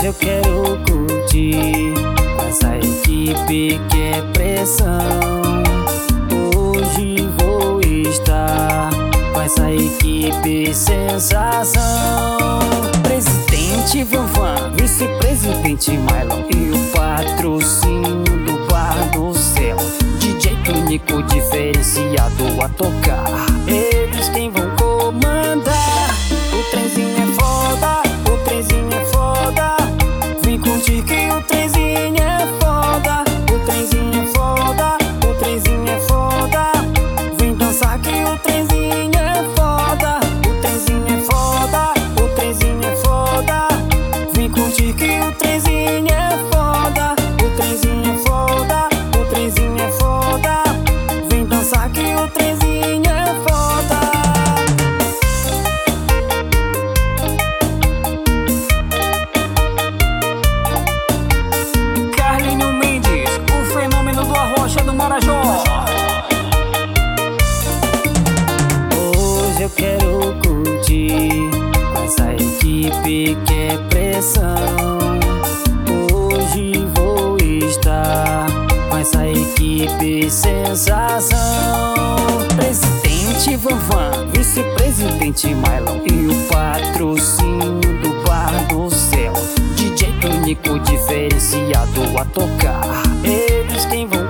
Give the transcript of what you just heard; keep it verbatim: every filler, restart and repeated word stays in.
eu quero curtir com essa equipe que é pressão. Hoje vou estar com essa equipe sensação. Presidente Vanvan, vice-presidente Mylon e o patrocínio do Bar do Céu. D J Tonico diferenciado a tocar, eles quem vão comandar. O trenzinho é foda, o trenzinho é foda. Vem curtir que o trenzinho é foda. O trenzinho é foda, o trenzinho é foda. Vem dançar que o trenzinho é foda. O trenzinho é foda, o trenzinho é foda. Vem curtir que o trenzinho é foda. O trenzinho é foda, o trenzinho é foda. Vem dançar que o trenzinho é foda. Carlinho Mendes, o fenômeno do Arrocha do Marajó. Hoje eu quero curtir com essa equipe que é pressão. Hoje vou estar com essa equipe sensação. Presidente Vanvan, vice-presidente Mylon e o patrocínio do Bar do Céu. D J Tonico diferenciado a tocar, eles quem vão